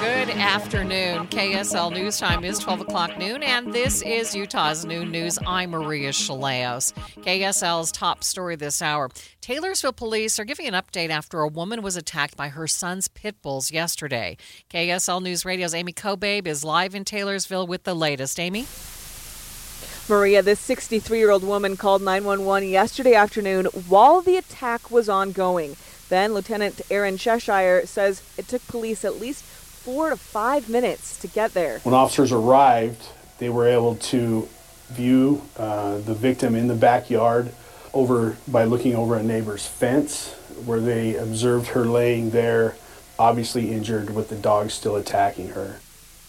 Good afternoon. KSL News Time is 12 o'clock noon, and this is Utah's Noon News. I'm Maria Chaleos. KSL's top story this hour. Taylorsville police are giving an update after a woman was attacked by her son's pit bulls yesterday. KSL News Radio's Amy Kobabe is live in Taylorsville with the latest. Amy? Maria, this 63-year-old woman called 911 yesterday afternoon while the attack was ongoing. Then Lieutenant Aaron Cheshire says it took police at least 4 to 5 minutes to get there. When officers arrived, they were able to view the victim in the backyard by looking over a neighbor's fence, where they observed her laying there, obviously injured, with the dog still attacking her.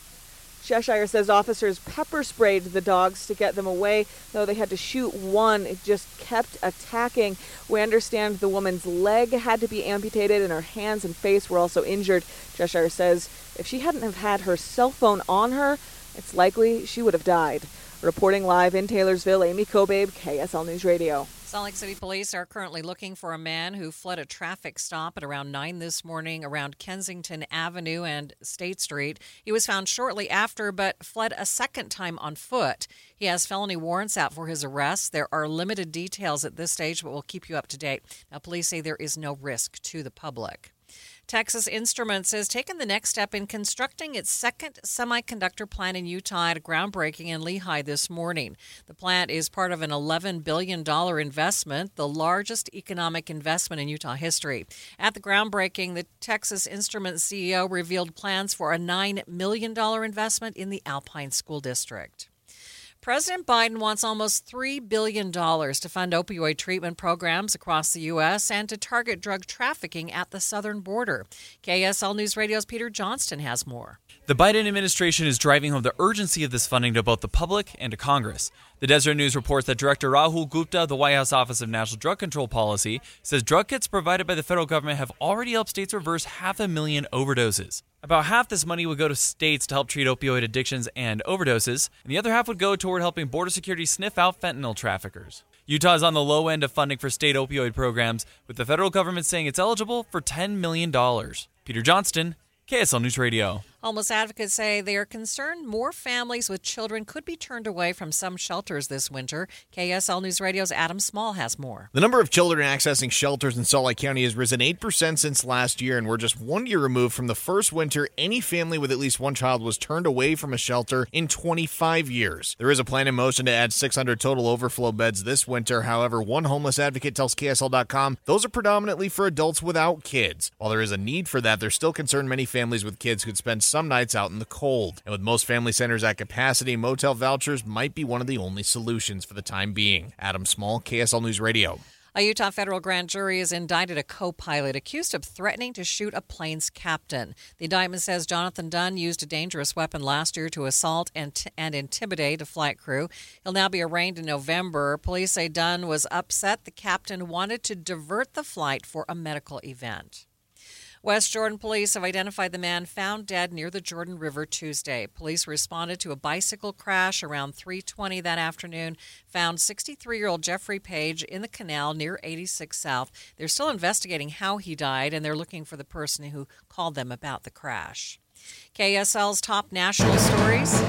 Cheshire says officers pepper sprayed the dogs to get them away, though they had to shoot one. It just kept attacking. We understand the woman's leg had to be amputated and her hands and face were also injured. Cheshire says if she hadn't have had her cell phone on her, it's likely she would have died. Reporting live in Taylorsville, Amy Kobabe, KSL News Radio. Salt Lake City police are currently looking for a man who fled a traffic stop at around 9 this morning around Kensington Avenue and State Street. He was found shortly after, but fled a second time on foot. He has felony warrants out for his arrest. There are limited details at this stage, but we'll keep you up to date. Now, police say there is no risk to the public. Texas Instruments has taken the next step in constructing its second semiconductor plant in Utah at a groundbreaking in Lehi this morning. The plant is part of an $11 billion investment, the largest economic investment in Utah history. At the groundbreaking, the Texas Instruments CEO revealed plans for a $9 million investment in the Alpine School District. President Biden wants almost $3 billion to fund opioid treatment programs across the U.S. and to target drug trafficking at the southern border. KSL News Radio's Peter Johnston has more. The Biden administration is driving home the urgency of this funding to both the public and to Congress. The Deseret News reports that Director Rahul Gupta of the White House Office of National Drug Control Policy says drug kits provided by the federal government have already helped states reverse 500,000 overdoses. About half this money would go to states to help treat opioid addictions and overdoses, and the other half would go toward helping border security sniff out fentanyl traffickers. Utah is on the low end of funding for state opioid programs, with the federal government saying it's eligible for $10 million. Peter Johnston, KSL News Radio. Homeless advocates say they are concerned more families with children could be turned away from some shelters this winter. KSL News Radio's Adam Small has more. The number of children accessing shelters in Salt Lake County has risen 8% since last year, and we're just 1 year removed from the first winter any family with at least one child was turned away from a shelter in 25 years. There is a plan in motion to add 600 total overflow beds this winter. However, one homeless advocate tells KSL.com those are predominantly for adults without kids. While there is a need for that, they're still concerned many families with kids could spend some nights out in the cold. And with most family centers at capacity, motel vouchers might be one of the only solutions for the time being. Adam Small, KSL News Radio. A Utah federal grand jury has indicted a co-pilot accused of threatening to shoot a plane's captain. The indictment says Jonathan Dunn used a dangerous weapon last year to assault and intimidate a flight crew. He'll now be arraigned in November. Police say Dunn was upset the captain wanted to divert the flight for a medical event. West Jordan police have identified the man found dead near the Jordan River Tuesday. Police responded to a bicycle crash around 3:20 that afternoon, found 63-year-old Jeffrey Page in the canal near 86 South. They're still investigating how he died, and they're looking for the person who called them about the crash. KSL's top national stories.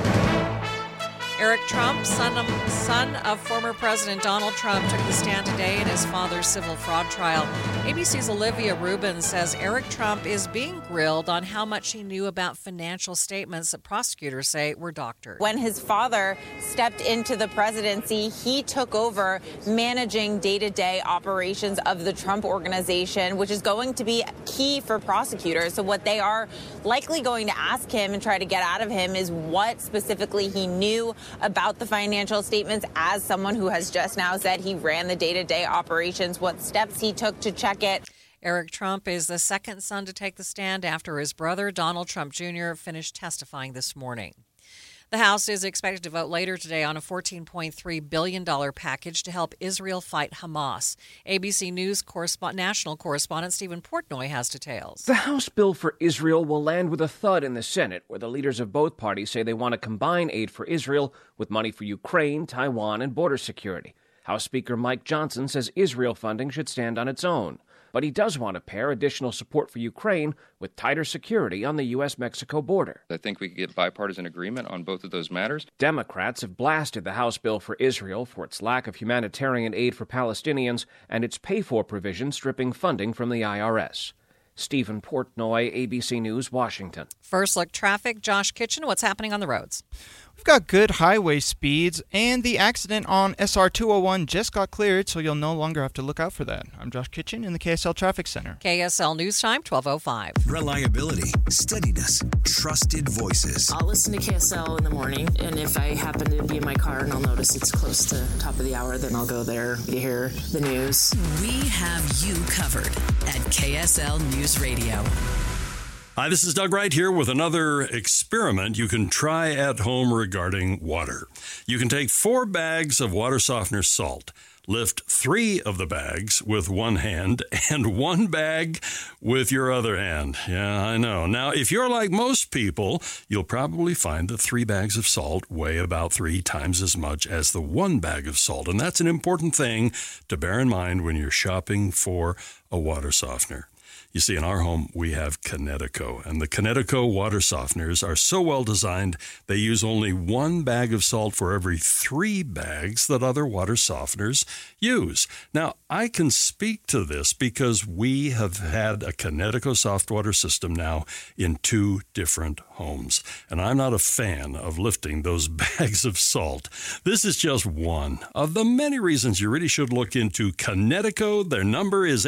Eric Trump, son of former President Donald Trump, took the stand today in his father's civil fraud trial. ABC's Olivia Rubin says Eric Trump is being grilled on how much he knew about financial statements that prosecutors say were doctored. When his father stepped into the presidency, he took over managing day-to-day operations of the Trump Organization, which is going to be key for prosecutors. So what they are likely going to ask him and try to get out of him is what specifically he knew about the financial statements as someone who has just now said he ran the day-to-day operations, what steps he took to check it. Eric Trump is the second son to take the stand after his brother, Donald Trump Jr., finished testifying this morning. The House is expected to vote later today on a $14.3 billion package to help Israel fight Hamas. ABC News national correspondent Stephen Portnoy has details. The House bill for Israel will land with a thud in the Senate, where the leaders of both parties say they want to combine aid for Israel with money for Ukraine, Taiwan, and border security. House Speaker Mike Johnson says Israel funding should stand on its own. but he does want to pair additional support for Ukraine with tighter security on the U.S.-Mexico border. I think we could get bipartisan agreement on both of those matters. Democrats have blasted the House bill for Israel for its lack of humanitarian aid for Palestinians and its pay-for provision stripping funding from the IRS. Stephen Portnoy, ABC News, Washington. First Look Traffic, Josh Kitchen, what's happening on the roads? We've got good highway speeds, and the accident on SR 201 just got cleared, so you'll no longer have to look out for that. I'm Josh Kitchen in the KSL Traffic Center. KSL News Time, 12:05. Reliability, steadiness, trusted voices. I'll listen to KSL in the morning, and if I happen to be in my car and I'll notice it's close to top of the hour, then I'll go there to hear the news. We have you covered at KSL News Radio. Hi, this is Doug Wright here with another experiment you can try at home regarding water. You can take 4 bags of water softener salt, lift 3 of the bags with one hand and 1 bag with your other hand. Yeah, I know. Now, if you're like most people, you'll probably find that 3 bags of salt weigh about 3 times as much as the 1 bag of salt. And that's an important thing to bear in mind when you're shopping for a water softener. You see, in our home, we have Kinetico, and the Kinetico water softeners are so well designed, they use only 1 bag of salt for every 3 bags that other water softeners use. Now, I can speak to this because we have had a Kinetico soft water system now in 2 different homes, and I'm not a fan of lifting those bags of salt. This is just one of the many reasons you really should look into Kinetico. Their number is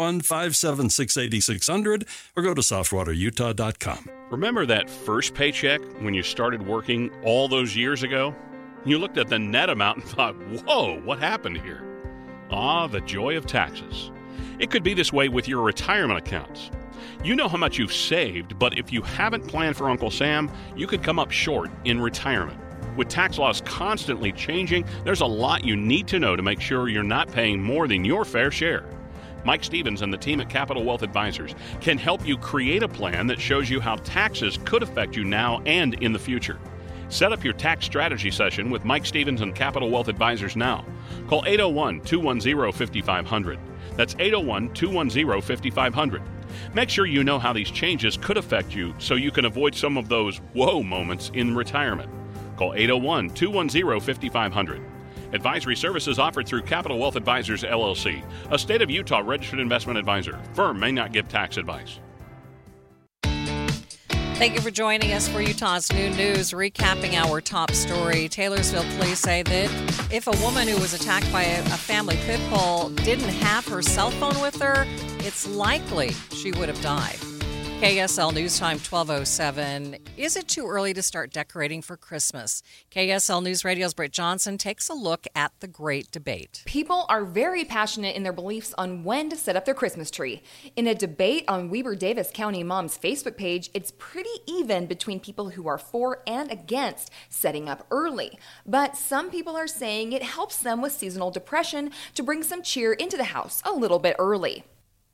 801-576-8600 or go to softwaterutah.com. Remember that first paycheck when you started working all those years ago? You looked at the net amount and thought, whoa, what happened here? Ah, the joy of taxes. It could be this way with your retirement accounts. You know how much you've saved, but if you haven't planned for Uncle Sam, you could come up short in retirement. With tax laws constantly changing, there's a lot you need to know to make sure you're not paying more than your fair share. Mike Stevens and the team at Capital Wealth Advisors can help you create a plan that shows you how taxes could affect you now and in the future. Set up your tax strategy session with Mike Stevens and Capital Wealth Advisors now. Call 801-210-5500. That's 801-210-5500. Make sure you know how these changes could affect you so you can avoid some of those whoa moments in retirement. Call 801-210-5500. Advisory services offered through Capital Wealth Advisors, LLC, a state of Utah registered investment advisor. Firm may not give tax advice. Thank you for joining us for Utah's Noon News, recapping our top story. Taylorsville police say that if a woman who was attacked by a family pit bull didn't have her cell phone with her, it's likely she would have died. KSL News Time 12:07. Is it too early to start decorating for Christmas? KSL News Radio's Britt Johnson takes a look at the great debate. People are very passionate in their beliefs on when to set up their Christmas tree. In a debate on Weber-Davis County Mom's Facebook page, it's pretty even between people who are for and against setting up early. But some people are saying it helps them with seasonal depression to bring some cheer into the house a little bit early.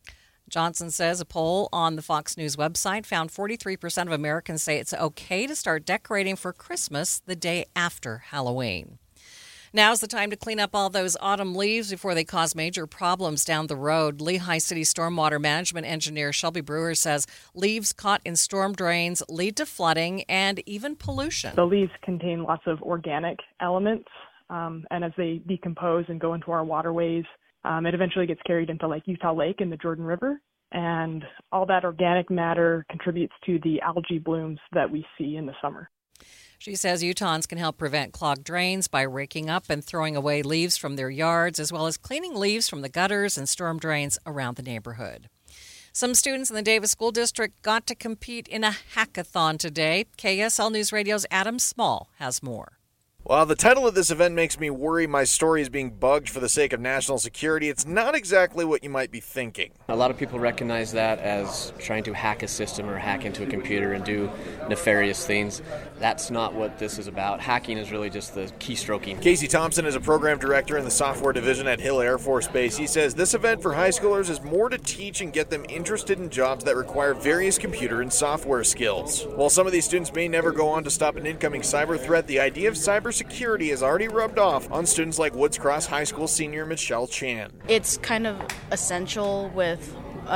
Johnson says a poll on the Fox News website found 43% of Americans say it's okay to start decorating for Christmas the day after Halloween. Now's the time to clean up all those autumn leaves before they cause major problems down the road. Lehigh City Stormwater Management Engineer Shelby Brewer says leaves caught in storm drains lead to flooding and even pollution. The leaves contain lots of organic elements, and as they decompose and go into our waterways, it eventually gets carried into Utah Lake and the Jordan River, and all that organic matter contributes to the algae blooms that we see in the summer. She says Utahns can help prevent clogged drains by raking up and throwing away leaves from their yards, as well as cleaning leaves from the gutters and storm drains around the neighborhood. Some students in the Davis School District got to compete in a hackathon today. KSL News Radio's Adam Small has more. While the title of this event makes me worry my story is being bugged for the sake of national security, it's not exactly what you might be thinking. A lot of people recognize that as trying to hack a system or hack into a computer and do nefarious things. That's not what this is about. Hacking is really just the keystroking. Casey Thompson is a program director in the software division at Hill Air Force Base. He says this event for high schoolers is more to teach and get them interested in jobs that require various computer and software skills. While some of these students may never go on to stop an incoming cyber threat, the idea of cybersecurity security has already rubbed off on students like Woods Cross High School senior Michelle Chan. It's kind of essential with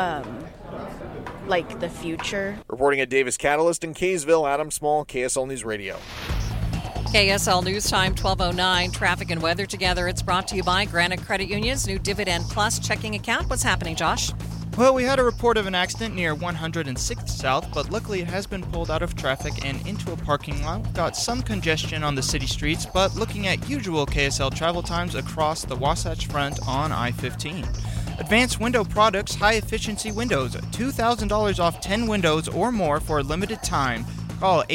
the future. Reporting at Davis Catalyst in Kaysville, Adam Small, KSL News Radio. KSL News Time 12:09. Traffic and weather together. It's brought to you by Granite Credit Union's new Dividend Plus checking account. What's happening, Josh? Well, we had a report of an accident near 106th South, but luckily it has been pulled out of traffic and into a parking lot. We've got some congestion on the city streets, but looking at usual KSL travel times across the Wasatch Front on I-15. Advanced Window Products, high-efficiency windows, $2,000 off 10 windows or more for a limited time. Call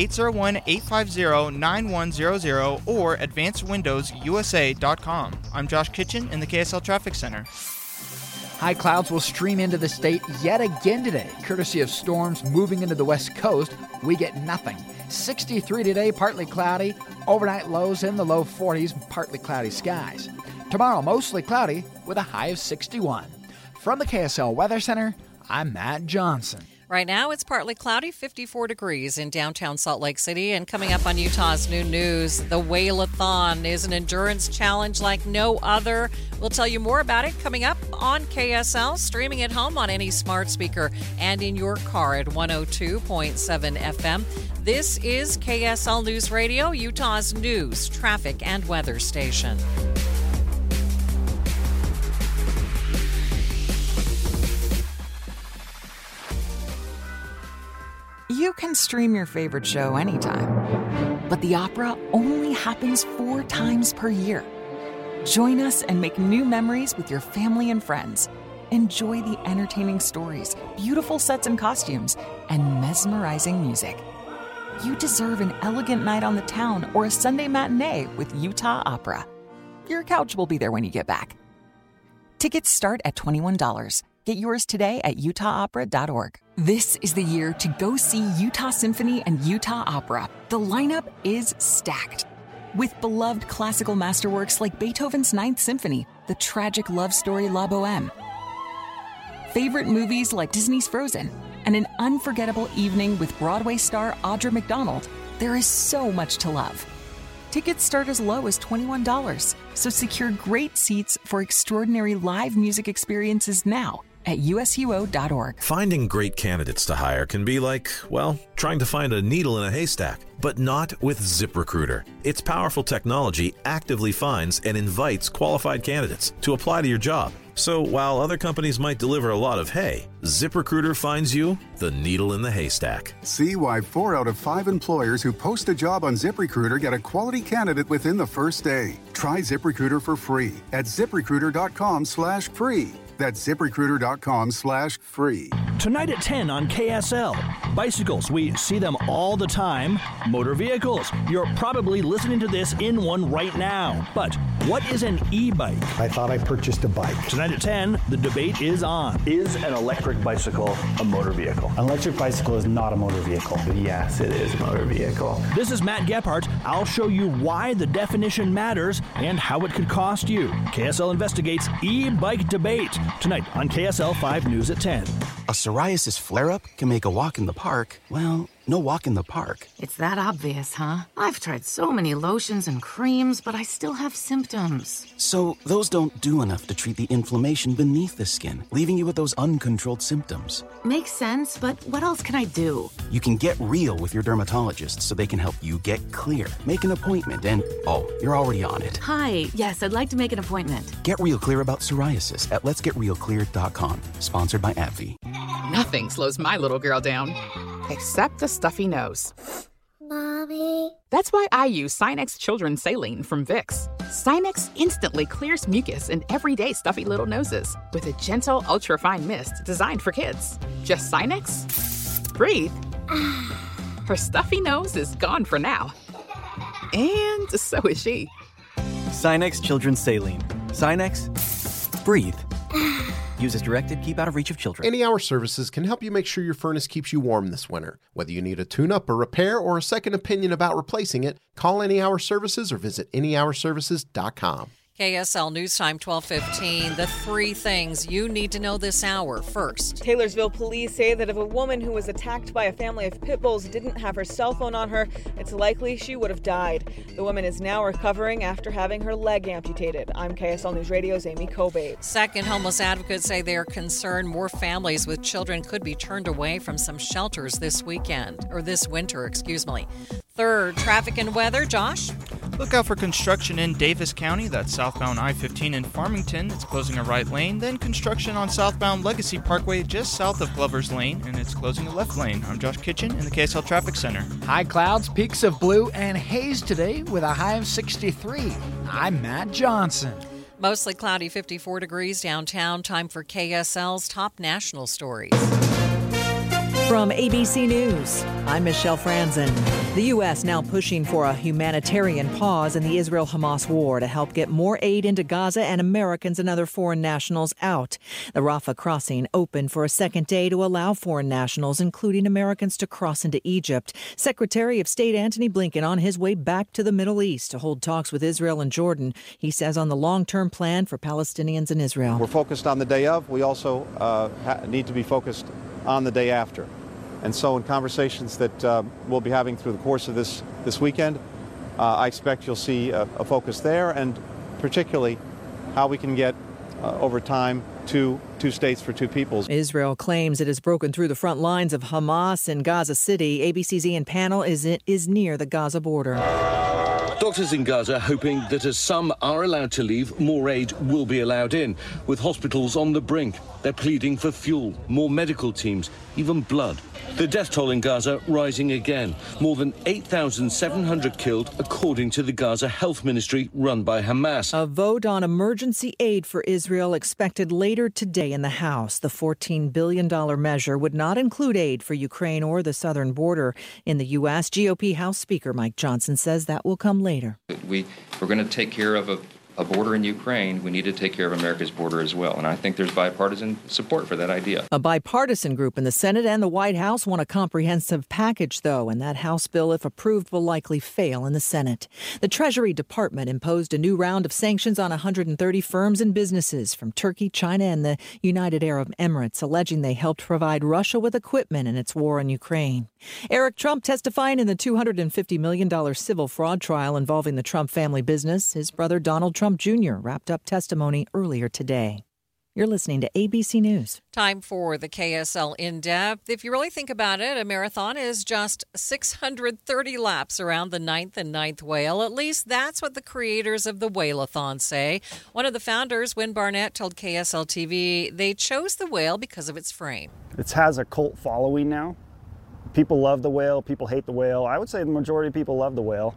801-850-9100 or advancedwindowsusa.com. I'm Josh Kitchen in the KSL Traffic Center. High clouds will stream into the state yet again today. Courtesy of storms moving into the west coast, we get nothing. 63 today, partly cloudy. Overnight lows in the low 40s, partly cloudy skies. Tomorrow, mostly cloudy with a high of 61. From the KSL Weather Center, I'm Matt Johnson. Right now, it's partly cloudy, 54 degrees in downtown Salt Lake City. And coming up on Utah's Noon News, the Whale-a-thon is an endurance challenge like no other. We'll tell you more about it coming up on KSL, streaming at home on any smart speaker and in your car at 102.7 FM. This is KSL News Radio, Utah's news, traffic, and weather station. You can stream your favorite show anytime, but the opera only happens 4 times per year. Join us and make new memories with your family and friends. Enjoy the entertaining stories, beautiful sets and costumes, and mesmerizing music. You deserve an elegant night on the town or a Sunday matinee with Utah Opera. Your couch will be there when you get back. Tickets start at $21. Get yours today at utahopera.org. This is the year to go see Utah Symphony and Utah Opera. The lineup is stacked. With beloved classical masterworks like Beethoven's Ninth Symphony, the tragic love story La Boheme, favorite movies like Disney's Frozen, and an unforgettable evening with Broadway star Audra McDonald, there is so much to love. Tickets start as low as $21, so secure great seats for extraordinary live music experiences now at usuo.org. Finding great candidates to hire can be like, well, trying to find a needle in a haystack, but not with ZipRecruiter. Its powerful technology actively finds and invites qualified candidates to apply to your job. So while other companies might deliver a lot of hay, ZipRecruiter finds you the needle in the haystack. See why 4 out of 5 employers who post a job on ZipRecruiter get a quality candidate within the first day. Try ZipRecruiter for free at ZipRecruiter.com/free. That's ZipRecruiter.com/free. Tonight at 10 on KSL. Bicycles, we see them all the time. Motor vehicles, you're probably listening to this in one right now. But what is an e-bike? I thought I purchased a bike. Tonight at 10, the debate is on. Is an electric bicycle a motor vehicle? An electric bicycle is not a motor vehicle. Yes, it is a motor vehicle. This is Matt Gephardt. I'll show you why the definition matters and how it could cost you. KSL investigates e-bike debate. Tonight on KSL 5 News at 10. A psoriasis flare-up can make a walk in the park, well, no walk in the park. It's that obvious, huh? I've tried so many lotions and creams, but I still have symptoms. So those don't do enough to treat the inflammation beneath the skin, leaving you with those uncontrolled symptoms. Makes sense, but what else can I do? You can get real with your dermatologist so they can help you get clear. Make an appointment and, you're already on it. Hi, yes, I'd like to make an appointment. Get real clear about psoriasis at letsgetrealclear.com. Sponsored by AbbVie. Nothing slows my little girl down, except a stuffy nose. Mommy. That's why I use Sinex Children's Saline from Vicks. Sinex instantly clears mucus in everyday stuffy little noses with a gentle, ultra-fine mist designed for kids. Just Sinex? Breathe. Her stuffy nose is gone for now. And so is she. Sinex Children's Saline. Sinex, breathe. Use as directed, keep out of reach of children. Any Hour Services can help you make sure your furnace keeps you warm this winter. Whether you need a tune-up, a repair, or a second opinion about replacing it, call Any Hour Services or visit anyhourservices.com. KSL News Time 12:15. The 3 things you need to know this hour. First, Taylorsville police say that if a woman who was attacked by a family of pit bulls didn't have her cell phone on her, it's likely she would have died. The woman is now recovering after having her leg amputated. I'm KSL News Radio's Amy Kobe. Second, homeless advocates say they are concerned more families with children could be turned away from some shelters this winter. Third, traffic and weather. Josh? Look out for construction in Davis County. That's southbound I-15 in Farmington. It's closing a right lane. Then construction on southbound Legacy Parkway just south of Glover's Lane, and it's closing a left lane. I'm Josh Kitchen in the KSL Traffic Center. High clouds, peaks of blue, and haze today with a high of 63. I'm Matt Johnson. Mostly cloudy, 54 degrees downtown. Time for KSL's top national stories. From ABC News, I'm Michelle Franzen. The U.S. now pushing for a humanitarian pause in the Israel-Hamas war to help get more aid into Gaza and Americans and other foreign nationals out. The Rafah crossing opened for a second day to allow foreign nationals, including Americans, to cross into Egypt. Secretary of State Antony Blinken on his way back to the Middle East to hold talks with Israel and Jordan. He says on the long-term plan for Palestinians and Israel. We're focused on the day of. We also need to be focused on the day after. And so in conversations that we'll be having through the course of this weekend, I expect you'll see a focus there, and particularly how we can get, over time, two states for two peoples. Israel claims it has broken through the front lines of Hamas in Gaza City. ABC's Ian Pannell is near the Gaza border. Doctors in Gaza hoping that as some are allowed to leave, more aid will be allowed in. With hospitals on the brink, they're pleading for fuel, more medical teams, even blood. The death toll in Gaza rising again. More than 8,700 killed, according to the Gaza Health Ministry run by Hamas. A vote on emergency aid for Israel expected later today in the House. The $14 billion measure would not include aid for Ukraine or the southern border. In the U.S., GOP House Speaker Mike Johnson says that will come later. We're going to take care of a border in Ukraine. We need to take care of America's border as well. And I think there's bipartisan support for that idea. A bipartisan group in the Senate and the White House want a comprehensive package, though, and that House bill, if approved, will likely fail in the Senate. The Treasury Department imposed a new round of sanctions on 130 firms and businesses from Turkey, China, and the United Arab Emirates, alleging they helped provide Russia with equipment in its war on Ukraine. Eric Trump testifying in the $250 million civil fraud trial involving the Trump family business. His brother Donald Trump Jr. wrapped up testimony earlier today. You're listening to ABC News. Time for the KSL In-Depth. If you really think about it, a marathon is just 630 laps around the 9th and 9th whale. At least that's what the creators of the Whale-a-thon say. One of the founders, Wynn Barnett, told KSL TV they chose the whale because of its frame. It has a cult following now. People love the whale. People hate the whale. I would say the majority of people love the whale.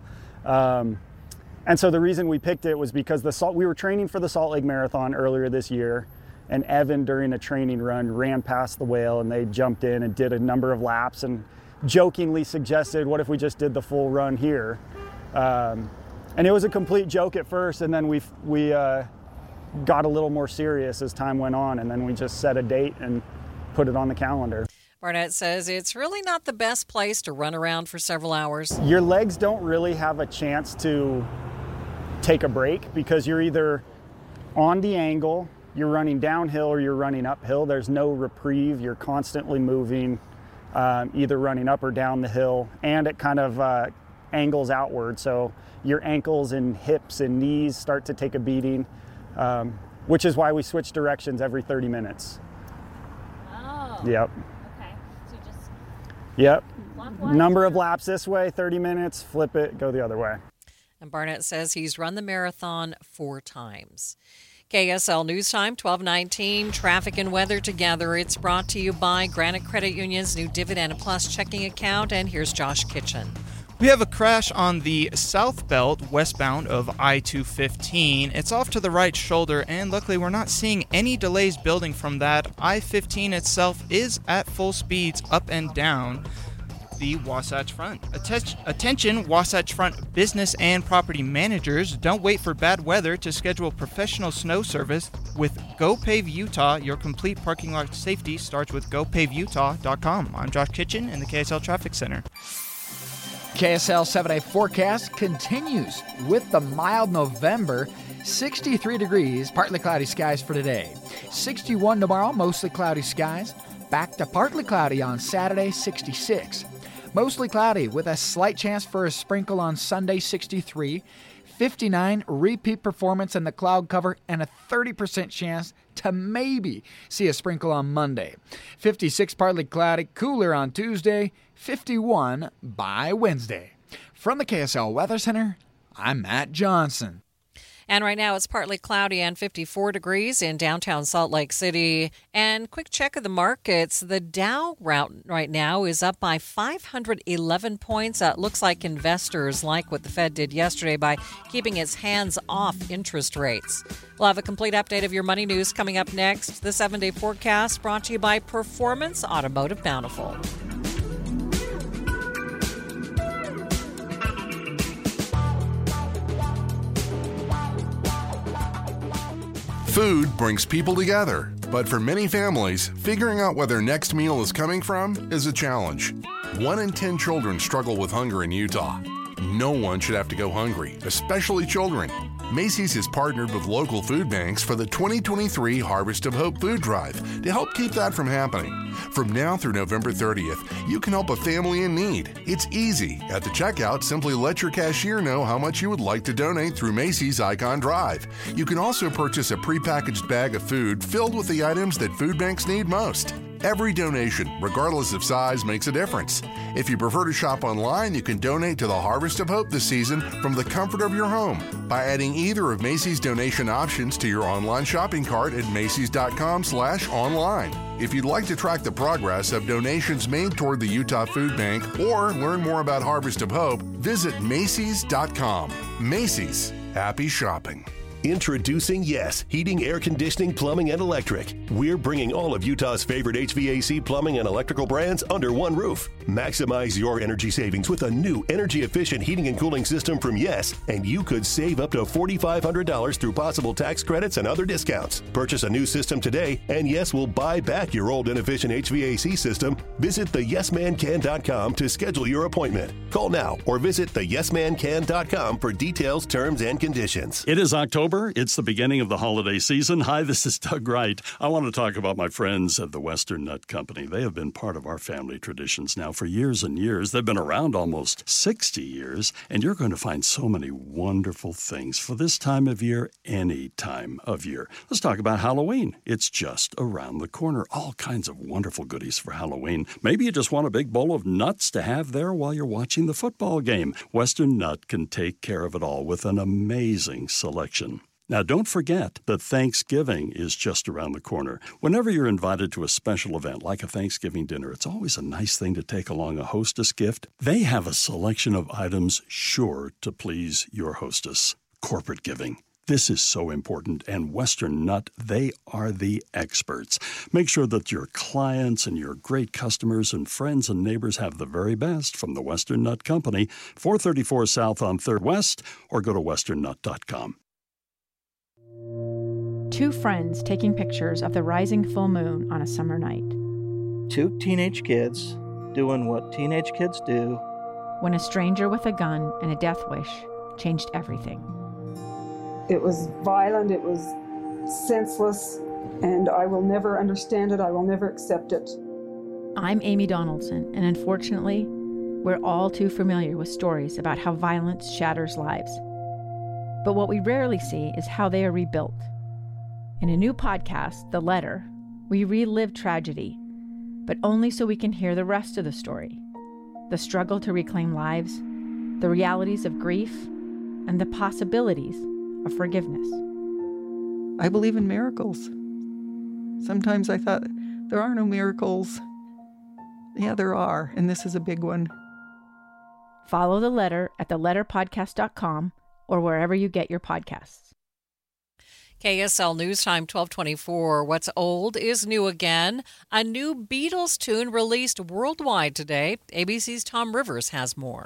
And so the reason we picked it was because we were training for the Salt Lake Marathon earlier this year, and Evan, during a training run, ran past the whale, and they jumped in and did a number of laps and jokingly suggested, what if we just did the full run here? And it was a complete joke at first, and then we got a little more serious as time went on, and then we just set a date and put it on the calendar. Barnett says it's really not the best place to run around for several hours. Your legs don't really have a chance to take a break because you're either on the angle, you're running downhill, or you're running uphill. There's no reprieve. You're constantly moving, either running up or down the hill, and it kind of angles outward. So your ankles and hips and knees start to take a beating, which is why we switch directions every 30 minutes. Oh. Yep. Okay. So just Yep. Number of laps this way, 30 minutes, flip it, go the other way. And Barnett says he's run the marathon 4 times. KSL News Time, 12:19. Traffic and weather together. It's brought to you by Granite Credit Union's new Dividend Plus checking account. And here's Josh Kitchen. We have a crash on the south belt westbound of I-215. It's off to the right shoulder, and luckily we're not seeing any delays building from that. I-15 itself is at full speeds up and down the Wasatch Front. Attention, Wasatch Front business and property managers. Don't wait for bad weather to schedule professional snow service with GoPave Utah. Your complete parking lot safety starts with GoPaveUtah.com. I'm Josh Kitchen in the KSL Traffic Center. KSL 7-day forecast continues with the mild November. 63 degrees, partly cloudy skies for today. 61 tomorrow, mostly cloudy skies. Back to partly cloudy on Saturday, 66. Mostly cloudy with a slight chance for a sprinkle on Sunday, 63. 59, repeat performance in the cloud cover, and a 30% chance to maybe see a sprinkle on Monday. 56, partly cloudy, cooler on Tuesday. 51 by Wednesday. From the KSL Weather Center, I'm Matt Johnson. And right now it's partly cloudy and 54 degrees in downtown Salt Lake City. And quick check of the markets. The Dow right now is up by 511 points. It looks like investors like what the Fed did yesterday by keeping its hands off interest rates. We'll have a complete update of your money news coming up next. The 7-day forecast brought to you by Performance Automotive Bountiful. Food brings people together, but for many families, figuring out where their next meal is coming from is a challenge. 1 in 10 children struggle with hunger in Utah. No one should have to go hungry, especially children. Macy's has partnered with local food banks for the 2023 Harvest of Hope food drive to help keep that from happening. From now through November 30th, you can help a family in need. It's easy. At the checkout, simply let your cashier know how much you would like to donate through Macy's Icon Drive. You can also purchase a prepackaged bag of food filled with the items that food banks need most. Every donation, regardless of size, makes a difference. If you prefer to shop online, you can donate to the Harvest of Hope this season from the comfort of your home by adding either of Macy's donation options to your online shopping cart at macys.com/online. If you'd like to track the progress of donations made toward the Utah Food Bank or learn more about Harvest of Hope, visit macys.com. Macy's. Happy shopping. Introducing Yes, Heating, Air Conditioning, Plumbing, and Electric. We're bringing all of Utah's favorite HVAC, plumbing, and electrical brands under one roof. Maximize your energy savings with a new energy-efficient heating and cooling system from Yes, and you could save up to $4,500 through possible tax credits and other discounts. Purchase a new system today, and Yes will buy back your old inefficient HVAC system. Visit theyesmancan.com to schedule your appointment. Call now or visit theyesmancan.com for details, terms, and conditions. It is October. It's the beginning of the holiday season. Hi, this is Doug Wright. I want to talk about my friends at the Western Nut Company. They have been part of our family traditions now for years and years. They've been around almost 60 years, and you're going to find so many wonderful things for this time of year, any time of year. Let's talk about Halloween. It's just around the corner. All kinds of wonderful goodies for Halloween. Maybe you just want a big bowl of nuts to have there while you're watching the football game. Western Nut can take care of it all with an amazing selection. Now, don't forget that Thanksgiving is just around the corner. Whenever you're invited to a special event like a Thanksgiving dinner, it's always a nice thing to take along a hostess gift. They have a selection of items sure to please your hostess. Corporate giving. This is so important, and Western Nut, they are the experts. Make sure that your clients and your great customers and friends and neighbors have the very best from the Western Nut Company, 434 South on 3rd West, or go to westernnut.com. Two friends taking pictures of the rising full moon on a summer night. Two teenage kids doing what teenage kids do. When a stranger with a gun and a death wish changed everything. It was violent, it was senseless, and I will never understand it, I will never accept it. I'm Amy Donaldson, and unfortunately, we're all too familiar with stories about how violence shatters lives. But what we rarely see is how they are rebuilt. In a new podcast, The Letter, we relive tragedy, but only so we can hear the rest of the story. The struggle to reclaim lives, the realities of grief, and the possibilities of forgiveness. I believe in miracles. Sometimes I thought, there are no miracles. Yeah, there are, and this is a big one. Follow The Letter at theletterpodcast.com or wherever you get your podcasts. KSL News Time 1224. What's old is new again. A new Beatles tune released worldwide today. ABC's Tom Rivers has more.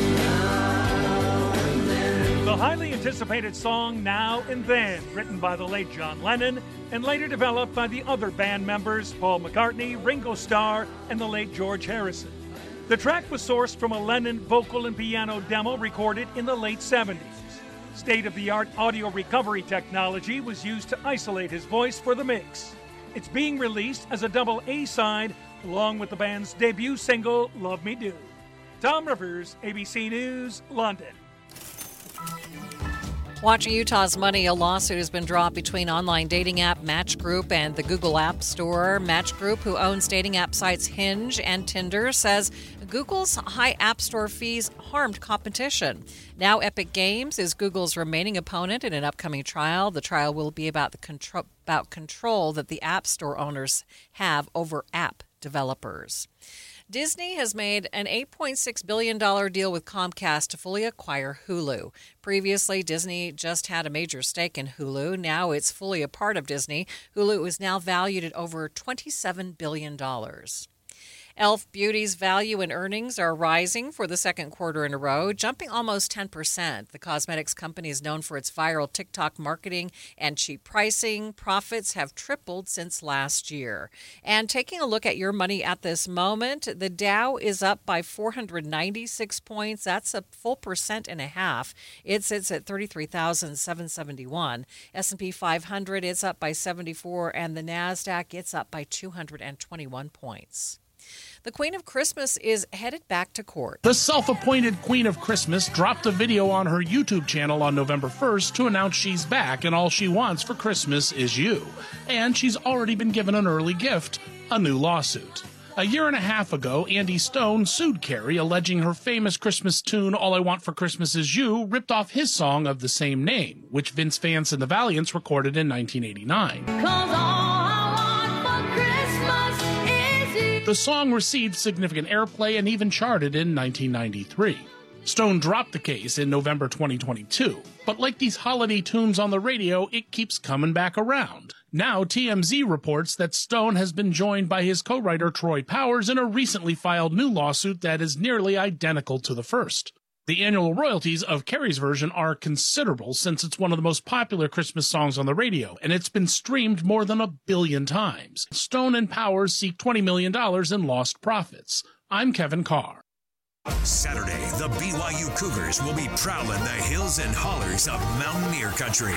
The highly anticipated song Now and Then, written by the late John Lennon and later developed by the other band members Paul McCartney, Ringo Starr, and the late George Harrison. The track was sourced from a Lennon vocal and piano demo recorded in the late 70s. State-of-the-art audio recovery technology was used to isolate his voice for the mix. It's being released as a double A-side along with the band's debut single, Love Me Do. Tom Rivers, ABC News, London. Watching Utah's money, a lawsuit has been dropped between online dating app Match Group and the Google App Store. Match Group, who owns dating app sites Hinge and Tinder, says Google's high App Store fees harmed competition. Now Epic Games is Google's remaining opponent in an upcoming trial. The trial will be about control that the App Store owners have over app developers. Disney has made an $8.6 billion deal with Comcast to fully acquire Hulu. Previously, Disney just had a major stake in Hulu. Now it's fully a part of Disney. Hulu is now valued at over $27 billion. e.l.f. Beauty's value and earnings are rising for the second quarter in a row, jumping almost 10%. The cosmetics company is known for its viral TikTok marketing and cheap pricing. Profits have tripled since last year. And taking a look at your money at this moment, the Dow is up by 496 points. That's a full 1.5%. It sits at 33,771. S&P 500, it's up by 74, and the NASDAQ, it's up by 221 points. The Queen of Christmas is headed back to court. The self-appointed Queen of Christmas dropped a video on her YouTube channel on November 1st to announce she's back and all she wants for Christmas is you. And she's already been given an early gift, a new lawsuit. A year and a half ago, Andy Stone sued Carrie, alleging her famous Christmas tune, All I Want for Christmas Is You, ripped off his song of the same name, which Vince Vance and the Valiants recorded in 1989. The song received significant airplay and even charted in 1993. Stone dropped the case in November 2022, but like these holiday tunes on the radio, it keeps coming back around. Now TMZ reports that Stone has been joined by his co-writer Troy Powers in a recently filed new lawsuit that is nearly identical to the first. The annual royalties of Carrie's version are considerable since it's one of the most popular Christmas songs on the radio, and it's been streamed more than 1 billion times. Stone and Powers seek $20 million in lost profits. I'm Kevin Carr. Saturday, the BYU Cougars will be prowling the hills and hollers of Mountaineer Country.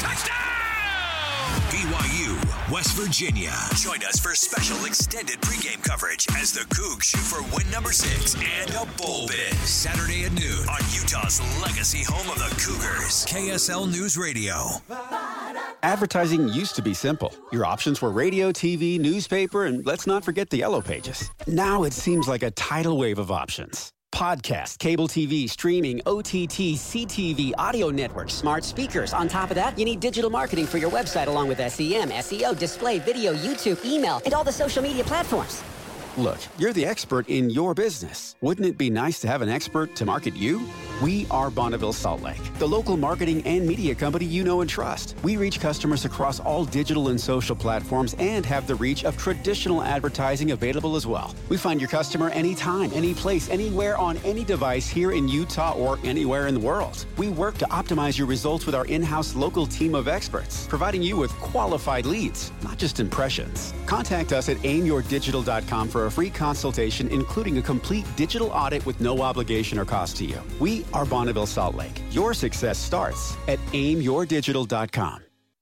BYU, West Virginia. Join us for special extended pregame coverage as the Cougs shoot for win number 6 and a bowl bid. Saturday at noon on Utah's legacy home of the Cougars. KSL News Radio. Advertising used to be simple. Your options were radio, TV, newspaper, and let's not forget the yellow pages. Now it seems like a tidal wave of options. Podcast, cable TV, streaming, OTT, CTV, audio networks, smart speakers. On top of that, you need digital marketing for your website along with SEM, SEO, display, video, YouTube, email, and all the social media platforms. Look, you're the expert in your business. Wouldn't it be nice to have an expert to market you? We are Bonneville Salt Lake, the local marketing and media company you know and trust. We reach customers across all digital and social platforms and have the reach of traditional advertising available as well. We find your customer anytime, any place, anywhere on any device here in Utah or anywhere in the world. We work to optimize your results with our in-house local team of experts, providing you with qualified leads, not just impressions. Contact us at aimyourdigital.com for a free consultation, including a complete digital audit with no obligation or cost to you. We are Bonneville Salt Lake. Your success starts at aimyourdigital.com.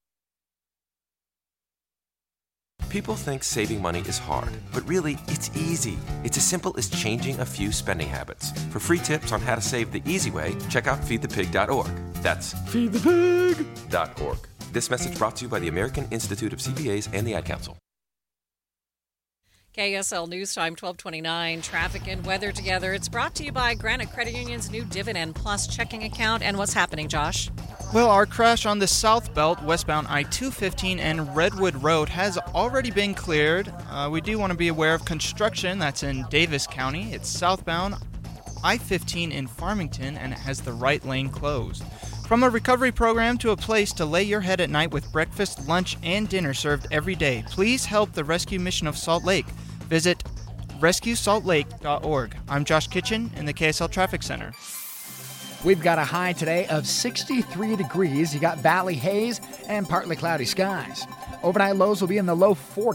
People think saving money is hard, but really, it's easy. It's as simple as changing a few spending habits. For free tips on how to save the easy way, check out feedthepig.org. That's feedthepig.org. This message brought to you by the American Institute of CPAs and the Ad Council. KSL News Time, 1229. Traffic and weather together. It's brought to you by Granite Credit Union's new Dividend Plus checking account. And what's happening, Josh? Well, our crash on the South Belt, westbound I-215 and Redwood Road has already been cleared. We do want to be aware of construction that's in Davis County. It's southbound I-15 in Farmington, and it has the right lane closed. From a recovery program to a place to lay your head at night with breakfast, lunch, and dinner served every day, please help the Rescue Mission of Salt Lake. Visit rescuesaltlake.org. I'm Josh Kitchen in the KSL Traffic Center. We've got a high today of 63 degrees. You got valley haze and partly cloudy skies. Overnight lows will be in the low 40s.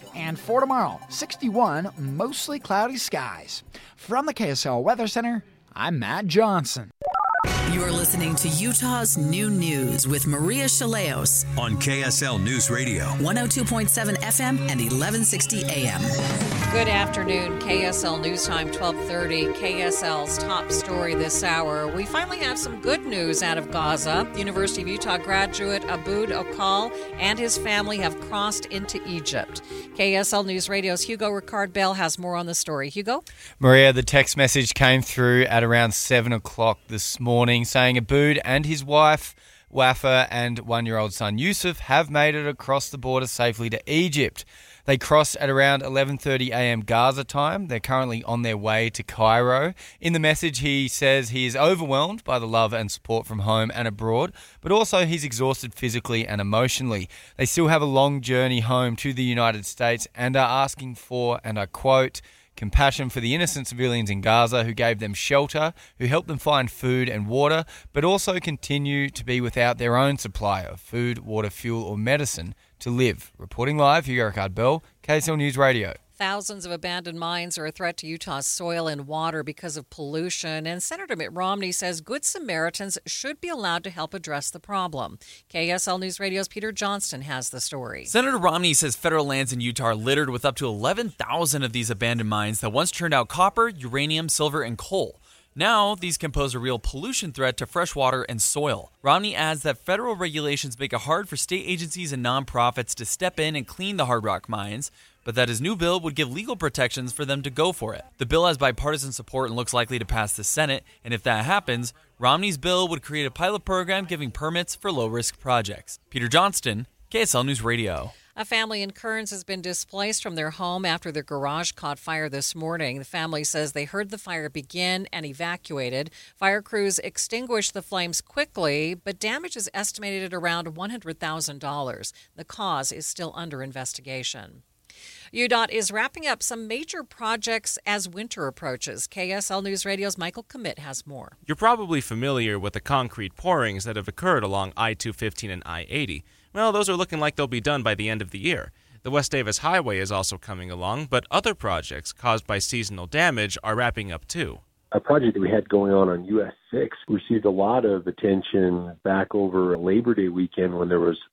And for tomorrow, 61, mostly cloudy skies. From the KSL Weather Center, I'm Matt Johnson. You're listening to Utah's New News with Maria Chaleos on KSL News Radio, 102.7 FM and 1160 AM. Good afternoon, KSL News Time, 12:30. KSL's top story this hour. We finally have some good news out of Gaza. University of Utah graduate Aboud Okal and his family have crossed into Egypt. KSL News Radio's Hugo Ricard-Bell has more on the story. Hugo? Maria, the text message came through at around 7 o'clock this morning saying Aboud and his wife Wafa and one-year-old son Yusuf have made it across the border safely to Egypt. They crossed at around 11:30 a.m. Gaza time. They're currently on their way to Cairo. In the message, he says he is overwhelmed by the love and support from home and abroad, but also he's exhausted physically and emotionally. They still have a long journey home to the United States and are asking for, and I quote, compassion for the innocent civilians in Gaza who gave them shelter, who helped them find food and water, but also continue to be without their own supply of food, water, fuel, or medicine to live. Reporting live, Hugo Ricard-Bell, KSL News Radio. Thousands of abandoned mines are a threat to Utah's soil and water because of pollution, and Senator Mitt Romney says Good Samaritans should be allowed to help address the problem. KSL News Radio's Peter Johnston has the story. Senator Romney says federal lands in Utah are littered with up to 11,000 of these abandoned mines that once churned out copper, uranium, silver, and coal. Now, these can pose a real pollution threat to fresh water and soil. Romney adds that federal regulations make it hard for state agencies and nonprofits to step in and clean the hard rock mines, but that his new bill would give legal protections for them to go for it. The bill has bipartisan support and looks likely to pass the Senate, and if that happens, Romney's bill would create a pilot program giving permits for low-risk projects. Peter Johnston, KSL News Radio. A family in Kearns has been displaced from their home after their garage caught fire this morning. The family says they heard the fire begin and evacuated. Fire crews extinguished the flames quickly, but damage is estimated at around $100,000. The cause is still under investigation. UDOT is wrapping up some major projects as winter approaches. KSL News Radio's Michael Commit has more. You're probably familiar with the concrete pourings that have occurred along I-215 and I-80. Well, those are looking like they'll be done by the end of the year. The West Davis Highway is also coming along, but other projects caused by seasonal damage are wrapping up too. A project that we had going on US 6 received a lot of attention back over Labor Day weekend when there was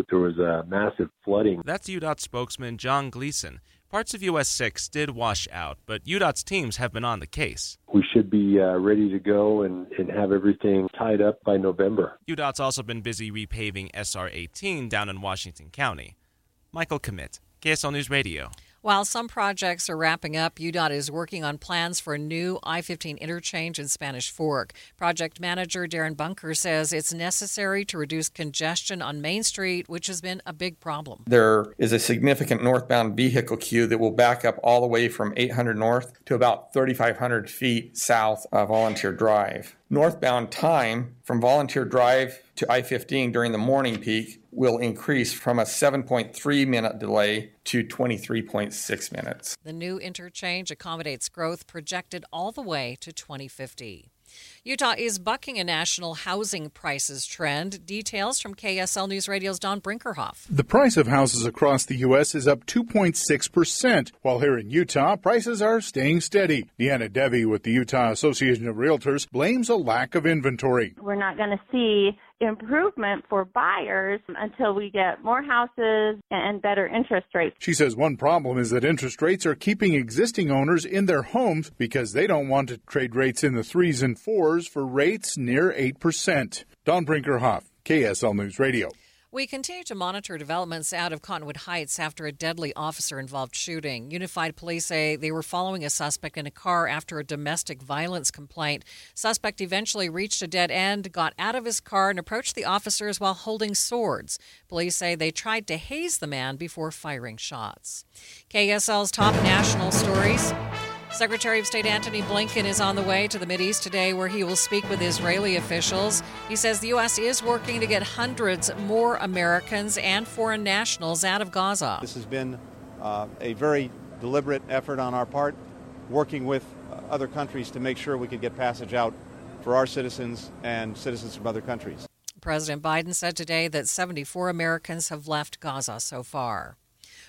a massive flooding. That's UDOT spokesman John Gleason. Parts of US 6 did wash out, but UDOT's teams have been on the case. We should be ready to go and have everything tied up by November. UDOT's also been busy repaving SR 18 down in Washington County. Michael Commit, KSL News Radio. While some projects are wrapping up, UDOT is working on plans for a new I-15 interchange in Spanish Fork. Project manager Darren Bunker says it's necessary to reduce congestion on Main Street, which has been a big problem. There is a significant northbound vehicle queue that will back up all the way from 800 north to about 3,500 feet south of Volunteer Drive. Northbound time from Volunteer Drive to I-15 during the morning peak will increase from a 7.3-minute delay to 23.6 minutes. The new interchange accommodates growth projected all the way to 2050. Utah is bucking a national housing prices trend. Details from KSL News Radio's Don Brinkerhoff. The price of houses across the U.S. is up 2.6%, while here in Utah, prices are staying steady. Deanna Devi with the Utah Association of Realtors blames a lack of inventory. We're not going to see improvement for buyers until we get more houses and better interest rates. She says one problem is that interest rates are keeping existing owners in their homes because they don't want to trade rates in the 3s and 4s for rates near 8%. Don Brinkerhoff, KSL News Radio. We continue to monitor developments out of Cottonwood Heights after a deadly officer-involved shooting. Unified Police say they were following a suspect in a car after a domestic violence complaint. Suspect eventually reached a dead end, got out of his car, and approached the officers while holding swords. Police say they tried to haze the man before firing shots. KSL's top national stories. Secretary of State Antony Blinken is on the way to the Mideast today, where he will speak with Israeli officials. He says the U.S. is working to get hundreds more Americans and foreign nationals out of Gaza. This has been a very deliberate effort on our part, working with other countries to make sure we could get passage out for our citizens and citizens from other countries. President Biden said today that 74 Americans have left Gaza so far.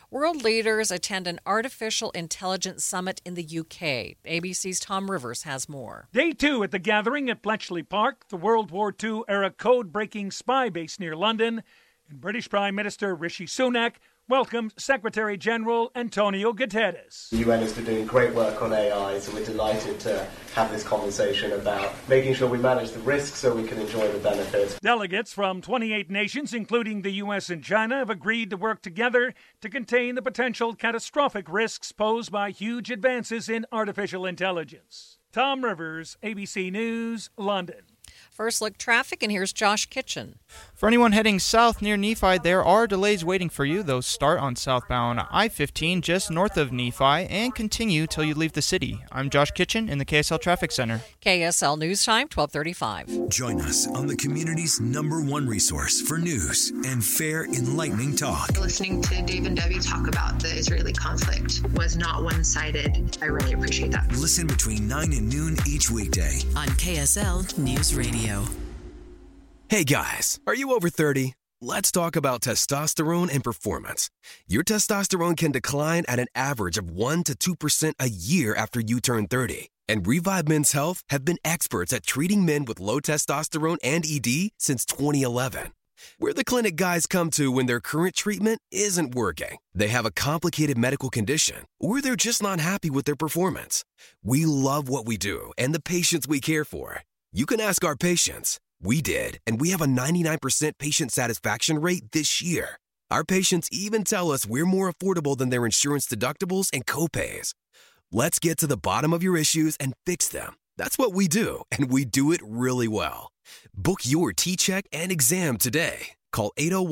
World leaders attend an artificial intelligence summit in the UK. ABC's Tom Rivers has more. Day 2 at the gathering at Bletchley Park, the World War II-era code-breaking spy base near London, and British Prime Minister Rishi Sunak welcomed Secretary General Antonio Guterres. The UN is doing great work on AI, so we're delighted to have this conversation about making sure we manage the risks so we can enjoy the benefits. Delegates from 28 nations, including the U.S. and China, have agreed to work together to contain the potential catastrophic risks posed by huge advances in artificial intelligence. Tom Rivers, ABC News, London. First look traffic, and here's Josh Kitchen. For anyone heading south near Nephi, there are delays waiting for you. Those start on southbound I-15 just north of Nephi and continue till you leave the city. I'm Josh Kitchen in the KSL Traffic Center. KSL News Time, 12:35. Join us on the community's #1 resource for news and fair, enlightening talk. Listening to Dave and Debbie talk about the Israeli conflict was not one-sided. I really appreciate that. Listen between 9 and noon each weekday on KSL News Radio. Hey guys, are you over 30? Let's talk about testosterone and performance. Your testosterone can decline at an average of 1 to 2% a year after you turn 30. And Revive Men's Health have been experts at treating men with low testosterone and ED since 2011. We're the clinic guys come to when their current treatment isn't working. They have a complicated medical condition, or they're just not happy with their performance. We love what we do and the patients we care for. You can ask our patients. We did, and we have a 99% patient satisfaction rate this year. Our patients even tell us we're more affordable than their insurance deductibles and copays. Let's get to the bottom of your issues and fix them. That's what we do, and we do it really well. Book your T-Check and exam today. Call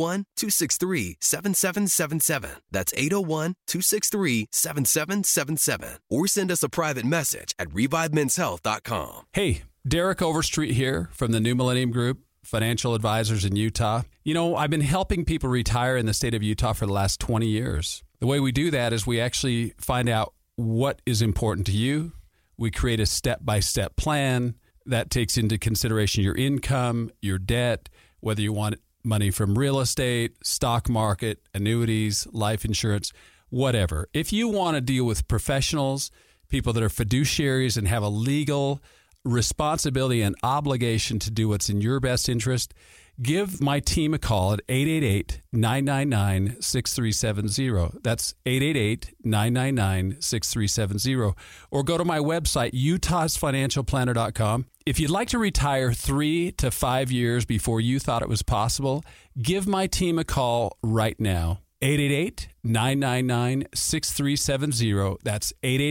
801-263-7777. That's 801-263-7777. Or send us a private message at ReviveMen'sHealth.com. Hey, Derek Overstreet here from the New Millennium Group, financial advisors in Utah. You know, I've been helping people retire in the state of Utah for the last 20 years. The way we do that is we actually find out what is important to you. We create a step-by-step plan that takes into consideration your income, your debt, whether you want money from real estate, stock market, annuities, life insurance, whatever. If you want to deal with professionals, people that are fiduciaries and have a legal responsibility and obligation to do what's in your best interest, give my team a call at 888-999-6370. That's 888-999-6370. Or go to my website, utahsfinancialplanner.com. If you'd like to retire 3 to 5 years before you thought it was possible, give my team a call right now. 888-999-6370. That's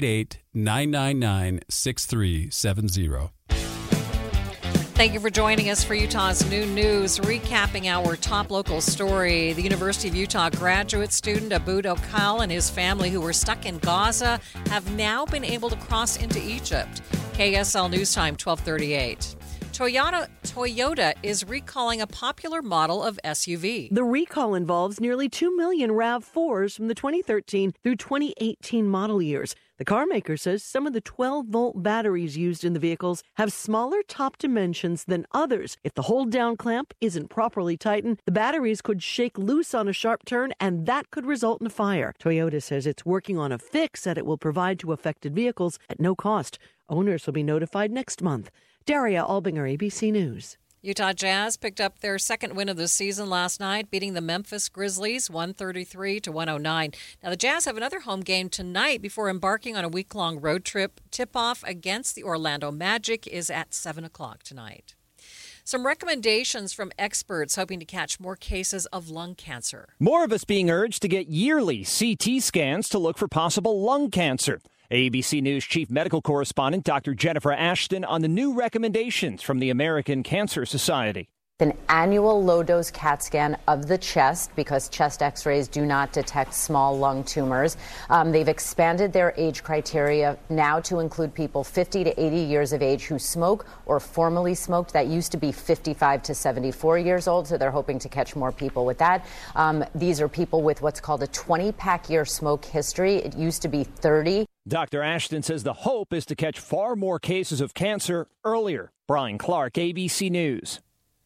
888-999-6370. Thank you for joining us for Utah's New News. Recapping our top local story, the University of Utah graduate student Aboud Okal and his family who were stuck in Gaza have now been able to cross into Egypt. KSL News Time, 12:38. Toyota is recalling a popular model of SUV. The recall involves nearly 2 million RAV4s from the 2013 through 2018 model years. The car maker says some of the 12-volt batteries used in the vehicles have smaller top dimensions than others. If the hold-down clamp isn't properly tightened, the batteries could shake loose on a sharp turn, and that could result in a fire. Toyota says it's working on a fix that it will provide to affected vehicles at no cost. Owners will be notified next month. Daria Albinger, ABC News. Utah Jazz picked up their second win of the season last night, beating the Memphis Grizzlies 133-109. Now, the Jazz have another home game tonight before embarking on a week-long road trip. Tip-off against the Orlando Magic is at 7 o'clock tonight. Some recommendations from experts hoping to catch more cases of lung cancer. More of us being urged to get yearly CT scans to look for possible lung cancer. ABC News Chief Medical Correspondent Dr. Jennifer Ashton on the new recommendations from the American Cancer Society. An annual low-dose CAT scan of the chest because chest x-rays do not detect small lung tumors. They've expanded their age criteria now to include people 50 to 80 years of age who smoke or formerly smoked. That used to be 55 to 74 years old, so they're hoping to catch more people with that. These are people with what's called a 20-pack year smoke history. It used to be 30. Dr. Ashton says the hope is to catch far more cases of cancer earlier. Brian Clark, ABC News.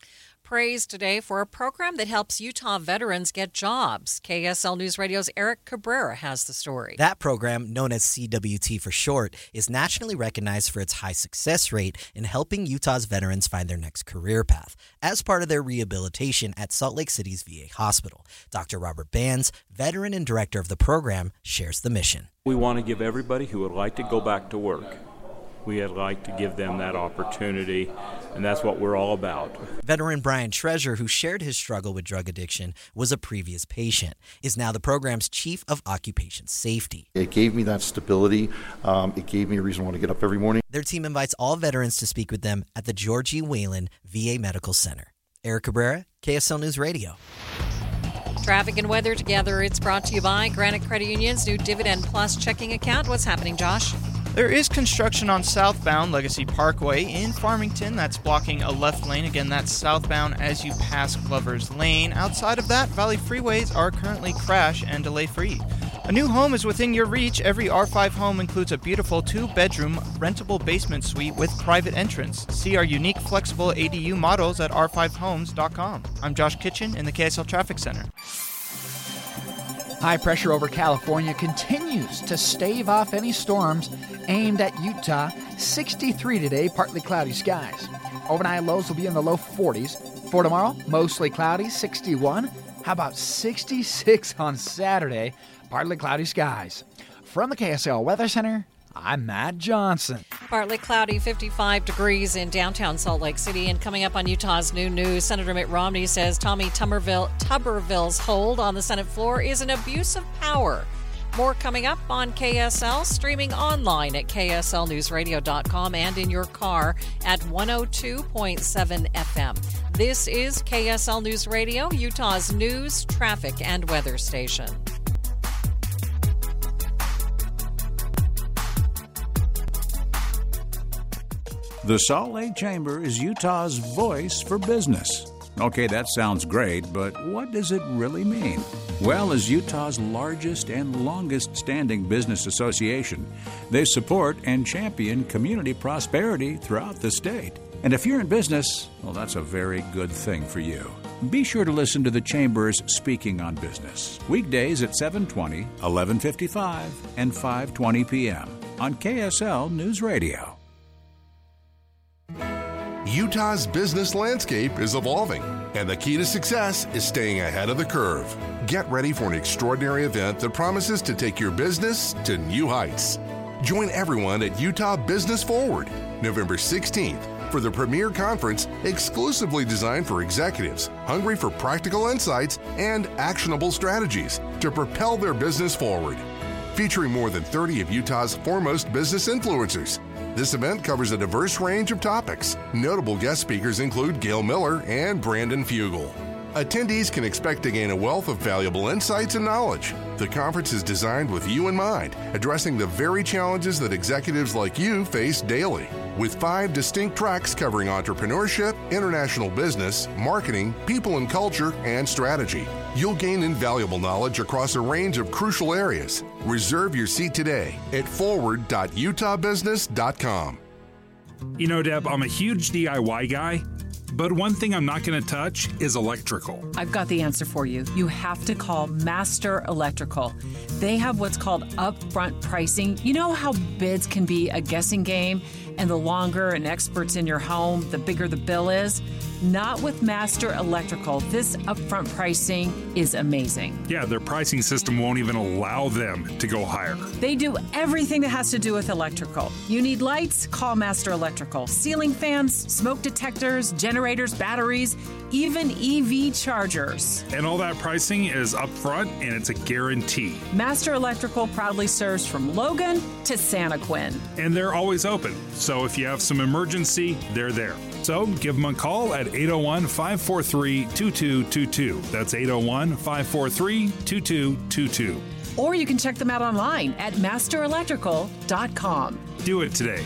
praise today for a program that helps Utah veterans get jobs. KSL News Radio's Eric Cabrera has the story. That program, known as CWT for short, is nationally recognized for its high success rate in helping Utah's veterans find their next career path as part of their rehabilitation at Salt Lake City's VA hospital. Dr. Robert Bands, veteran and director of the program, shares the mission. We want to give everybody who would like to go back to work. We would like to give them that opportunity, and that's what we're all about. Veteran Brian Treasure, who shared his struggle with drug addiction, was a previous patient, is now the program's chief of occupation safety. It gave me that stability. It gave me a reason to want to get up every morning. Their team invites all veterans to speak with them at the George E. Whalen VA Medical Center. Eric Cabrera, KSL News Radio. Traffic and weather together. It's brought to you by Granite Credit Union's new Dividend Plus checking account. What's happening, Josh? There is construction on southbound Legacy Parkway in Farmington. That's blocking a left lane. Again, that's southbound as you pass Glover's Lane. Outside of that, Valley freeways are currently crash and delay free. A new home is within your reach. Every R5 home includes a beautiful 2-bedroom rentable basement suite with private entrance. See our unique flexible ADU models at r5homes.com. I'm Josh Kitchen in the KSL Traffic Center. High pressure over California continues to stave off any storms aimed at Utah. 63 today, partly cloudy skies. Overnight lows will be in the low 40s. For tomorrow, mostly cloudy, 61. How about 66 on Saturday? Partly cloudy skies. From the KSL Weather Center, I'm Matt Johnson. Partly cloudy, 55 degrees in downtown Salt Lake City. And coming up on Utah's New News, Senator Mitt Romney says Tommy Tuberville's hold on the Senate floor is an abuse of power. More coming up on KSL, streaming online at kslnewsradio.com and in your car at 102.7 FM. This is KSL News Radio, Utah's news, traffic, and weather station. The Salt Lake Chamber is Utah's voice for business. Okay, that sounds great, but what does it really mean? Well, as Utah's largest and longest-standing business association, they support and champion community prosperity throughout the state. And if you're in business, well, that's a very good thing for you. Be sure to listen to the Chamber's Speaking on Business, weekdays at 7:20, 11:55, and 5:20 p.m. on KSL News Radio. Utah's business landscape is evolving, and the key to success is staying ahead of the curve. Get ready for an extraordinary event that promises to take your business to new heights. Join everyone at Utah Business Forward, November 16th, for the premier conference exclusively designed for executives hungry for practical insights and actionable strategies to propel their business forward. Featuring more than 30 of Utah's foremost business influencers, this event covers a diverse range of topics. Notable guest speakers include Gail Miller and Brandon Fugel. Attendees can expect to gain a wealth of valuable insights and knowledge. The conference is designed with you in mind, addressing the very challenges that executives like you face daily. With 5 distinct tracks covering entrepreneurship, international business, marketing, people and culture, and strategy. You'll gain invaluable knowledge across a range of crucial areas. Reserve your seat today at forward.utahbusiness.com. You know, Deb, I'm a huge DIY guy, but one thing I'm not going to touch is electrical. I've got the answer for you. You have to call Master Electrical. They have what's called upfront pricing. You know how bids can be a guessing game, and the longer an expert's in your home, the bigger the bill is? Not with Master Electrical. This upfront pricing is amazing. Yeah, their pricing system won't even allow them to go higher. They do everything that has to do with electrical. You need lights? Call Master Electrical. Ceiling fans, smoke detectors, generators, batteries, even EV chargers. And all that pricing is upfront, and it's a guarantee. Master Electrical proudly serves from Logan to Santaquin. And they're always open, so if you have some emergency, they're there. So give them a call at 801-543-2222. That's 801-543-2222. Or you can check them out online at masterelectrical.com. Do it today.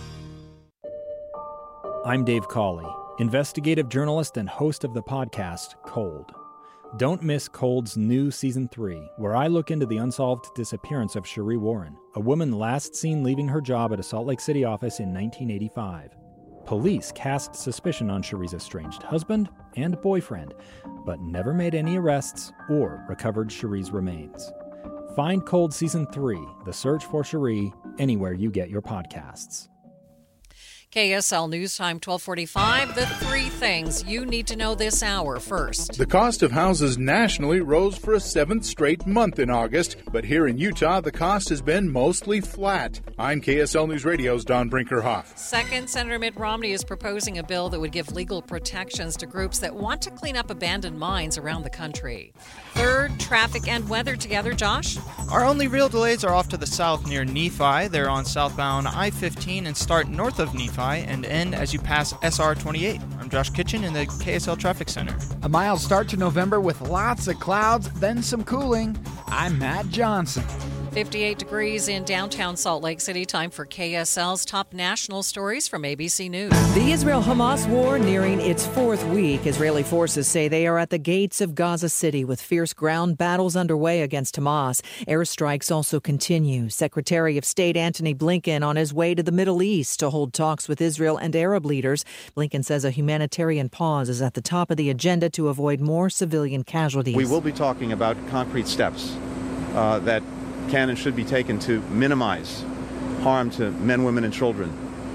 I'm Dave Cawley, investigative journalist and host of the podcast Cold. Don't miss Cold's new Season 3, where I look into the unsolved disappearance of Cherie Warren, a woman last seen leaving her job at a Salt Lake City office in 1985. Police cast suspicion on Cherie's estranged husband and boyfriend, but never made any arrests or recovered Cherie's remains. Find Cold Season 3, The Search for Cherie, anywhere you get your podcasts. KSL News Time 1245, the three things you need to know this hour. First, the cost of houses nationally rose for a 7th straight month in August, but here in Utah, the cost has been mostly flat. I'm KSL News Radio's Don Brinkerhoff. Second, Senator Mitt Romney is proposing a bill that would give legal protections to groups that want to clean up abandoned mines around the country. Third, traffic and weather together. Josh? Our only real delays are off to the south near Nephi. They're on southbound I-15 and start north of Nephi and end as you pass SR 28. I'm Josh Kitchen in the KSL Traffic Center. A mild start to November with lots of clouds, then some cooling. I'm Matt Johnson. 58 degrees in downtown Salt Lake City. Time for KSL's top national stories from ABC News. The Israel-Hamas war nearing its fourth week. Israeli forces say they are at the gates of Gaza City with fierce ground battles underway against Hamas. Airstrikes also continue. Secretary of State Antony Blinken on his way to the Middle East to hold talks with Israel and Arab leaders. Blinken says a humanitarian pause is at the top of the agenda to avoid more civilian casualties. We will be talking about concrete steps that can and should be taken to minimize harm to men, women, and children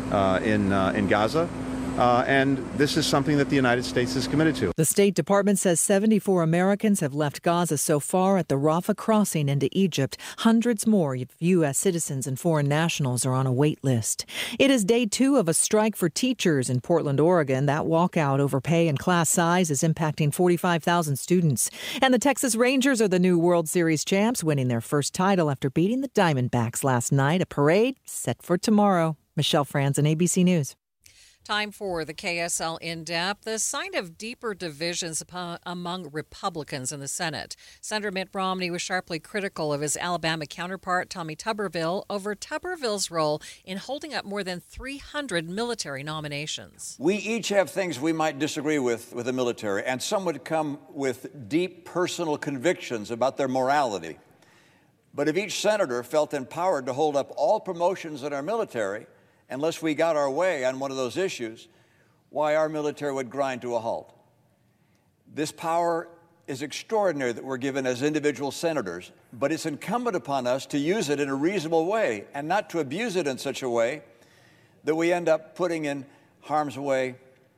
in Gaza. And this is something that the United States is committed to. The State Department says 74 Americans have left Gaza so far at the Rafah crossing into Egypt. Hundreds more U.S. citizens and foreign nationals are on a wait list. It is day 2 of a strike for teachers in Portland, Oregon. That walkout over pay and class size is impacting 45,000 students. And the Texas Rangers are the new World Series champs, winning their first title after beating the Diamondbacks last night. A parade set for tomorrow. Michelle Franzen, ABC News. Time for the KSL In-Depth. The sign of deeper divisions among Republicans in the Senate. Senator Mitt Romney was sharply critical of his Alabama counterpart, Tommy Tuberville, over Tuberville's role in holding up more than 300 military nominations. We each have things we might disagree with the military, and some would come with deep personal convictions about their morality. But if each senator felt empowered to hold up all promotions in our military, unless we got our way on one of those issues, why our military would grind to a halt. This power is extraordinary that we're given as individual senators, but it's incumbent upon us to use it in a reasonable way and not to abuse it in such a way that we end up putting in harm's way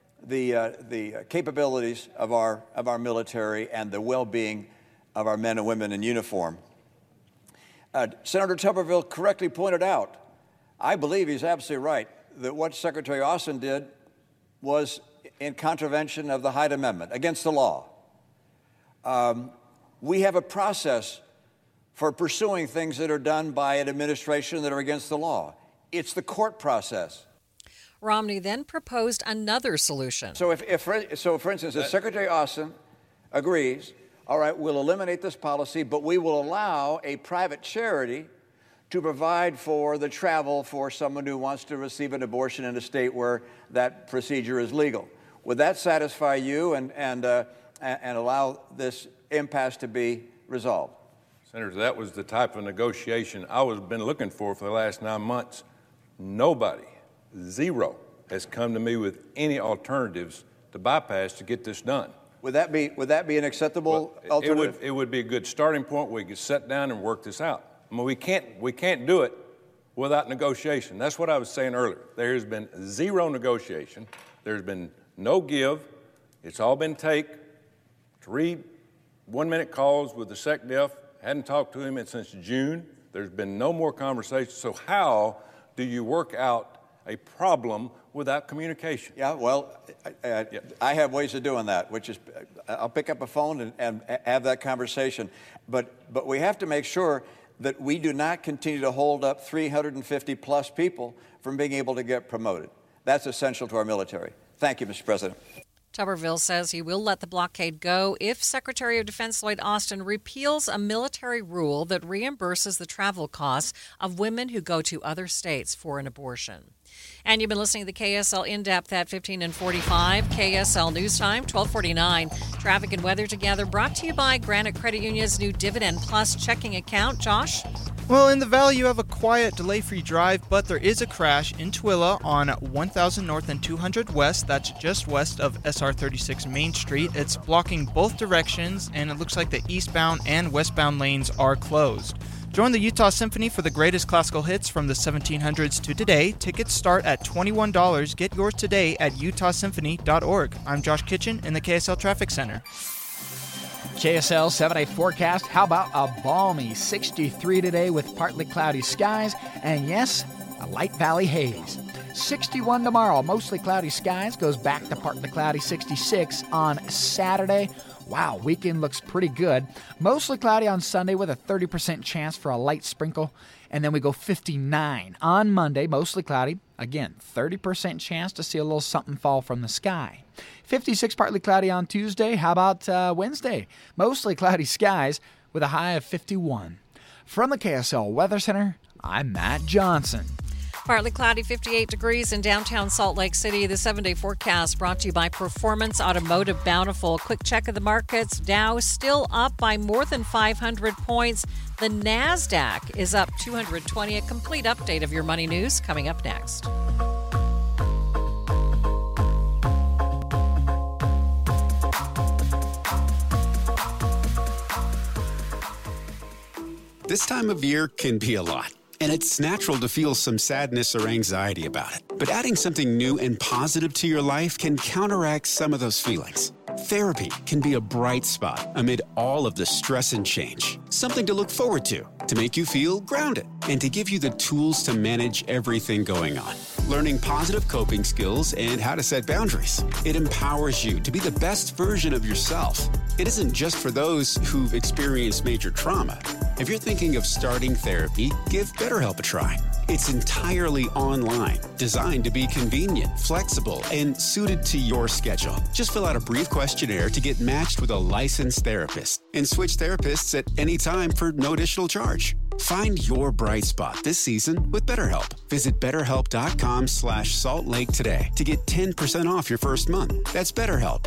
the capabilities of our military and the well-being of our men and women in uniform. Senator Tuberville correctly pointed out, I believe he's absolutely right, that what Secretary Austin did was in contravention of the Hyde Amendment, against the law. We have a process for pursuing things that are done by an administration that are against the law. It's the court process. Romney then proposed another solution. So, for instance, if Secretary Austin agrees, all right, we'll eliminate this policy, but we will allow a private charity to provide for the travel for someone who wants to receive an abortion in a state where that procedure is legal. Would that satisfy you and allow this impasse to be resolved? Senator, that was the type of negotiation I was been looking for the last 9 months. Nobody, zero, has come to me with any alternatives to bypass to get this done. Would that be an acceptable alternative? It would be a good starting point where we could sit down and work this out. I mean, we can't do it without negotiation. That's what I was saying earlier. There has been zero negotiation. There's been no give. It's all been take. 3 one-minute calls with the SecDef. Hadn't talked to him since June. There's been no more conversation. So how do you work out a problem without communication? Yeah, well, I have ways of doing that, which is I'll pick up a phone and have that conversation. But we have to make sure that we do not continue to hold up 350-plus people from being able to get promoted. That's essential to our military. Thank you, Mr. President. Tuberville says he will let the blockade go if Secretary of Defense Lloyd Austin repeals a military rule that reimburses the travel costs of women who go to other states for an abortion. And you've been listening to the KSL In-Depth at 15 and 45. KSL News Time, 1249. Traffic and weather together brought to you by Granite Credit Union's new Dividend Plus checking account. Josh? Well, in the Valley, you have a quiet, delay-free drive, but there is a crash in Tooele on 1000 North and 200 West. That's just west of SR 36 Main Street. It's blocking both directions, and it looks like the eastbound and westbound lanes are closed. Join the Utah Symphony for the greatest classical hits from the 1700s to today. Tickets start at $21. Get yours today at utahsymphony.org. I'm Josh Kitchen in the KSL Traffic Center. KSL 7-day forecast. How about a balmy 63 today with partly cloudy skies and, yes, a light valley haze. 61 tomorrow, mostly cloudy skies, goes back to partly cloudy 66 on Saturday. Wow, weekend looks pretty good. Mostly cloudy on Sunday with a 30% chance for a light sprinkle. And then we go 59 on Monday, mostly cloudy. Again, 30% chance to see a little something fall from the sky. 56 partly cloudy on Tuesday. How about Wednesday? Mostly cloudy skies with a high of 51. From the KSL Weather Center, I'm Matt Johnson. Partly cloudy, 58 degrees in downtown Salt Lake City. The 7-day forecast brought to you by Performance Automotive Bountiful. Quick check of the markets. Dow still up by more than 500 points. The NASDAQ is up 220. A complete update of your money news coming up next. This time of year can be a lot, and it's natural to feel some sadness or anxiety about it. But adding something new and positive to your life can counteract some of those feelings. Therapy can be a bright spot amid all of the stress and change. Something to look forward to make you feel grounded, and to give you the tools to manage everything going on. Learning positive coping skills and how to set boundaries. It empowers you to be the best version of yourself. It isn't just for those who've experienced major trauma. If you're thinking of starting therapy, give BetterHelp a try. It's entirely online, designed to be convenient, flexible, and suited to your schedule. Just fill out a brief questionnaire to get matched with a licensed therapist, and switch therapists at any time for no additional charge. Find your bright spot this season with BetterHelp. Visit BetterHelp.com/Salt Lake today to get 10% off your first month. That's BetterHelp,